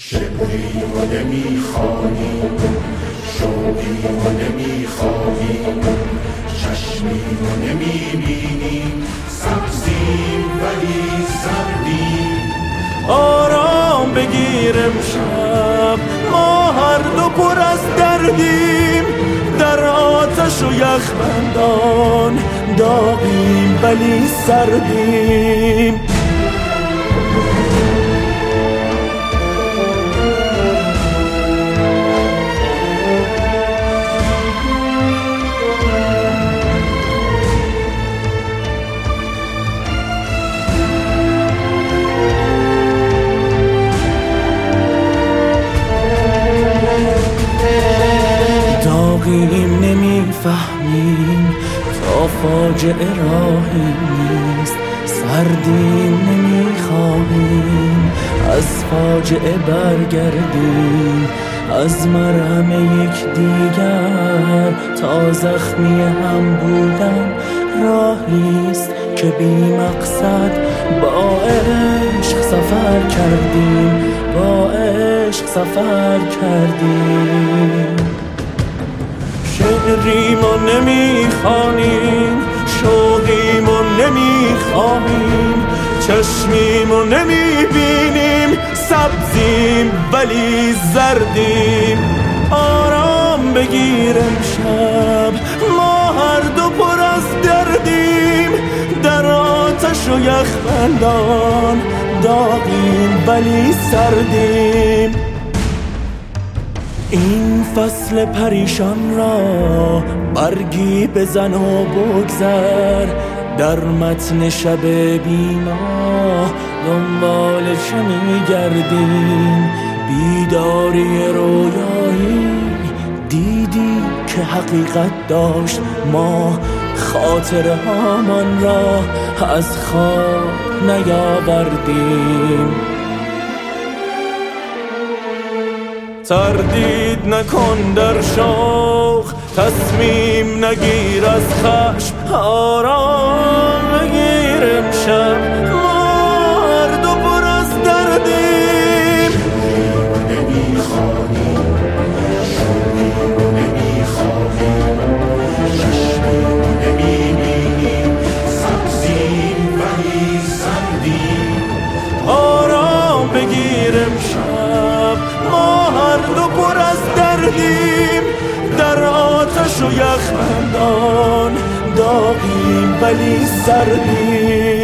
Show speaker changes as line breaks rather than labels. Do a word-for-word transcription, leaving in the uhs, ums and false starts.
شعریم و نمیخوانیم، شوقیم و نمیخواهیم، چشمیم و نمیبینیم، سبزیم ولی زردیم.
آرام بگیر امشب، ما هر دو پر از دردیم، در آتش و یخبندان داغیم ولی سردیم. داغیم نمیفهمیم تا فاجعه راهی نیست، سردیم نمیخواهیم از فاجعه برگردیم، از مرهم یکدیگر تا زخمی هم بودن راهیست که بی مقصد با عشق سفر کردیم، با عشق سفر کردیم. شعریم و نمیخوانیم، شوقیم و نمیخواهیم، چشمیم و نمیبینیم، سبزیم ولی زردیم. آرام بگیر امشب، ما هر دو پر از دردیم، در آتش و یخبندان داغیم ولی سردیم. این فصل پریشان را برگی بزن و بگذر، در متن شب بینا دنبال چه میگردیم؟ بیداری رویایی دیدی که حقیقت داشت، ما خاطره هامان را از خواب نیاوردیم. تردید نکن در شوق، تصمیم نگیر از خشم، آرام بگیر امشب، ما هر دو پر از دردیم.
نمیخوانیم، شوقیم و نمیخواهیم، چشمیم و نمیبینیم، سبزیم ولی زردیم.
آرام بگیر امشب، ما هر دو پر از دردیم، در آتش و یخبندان داغیم ولی سردیم.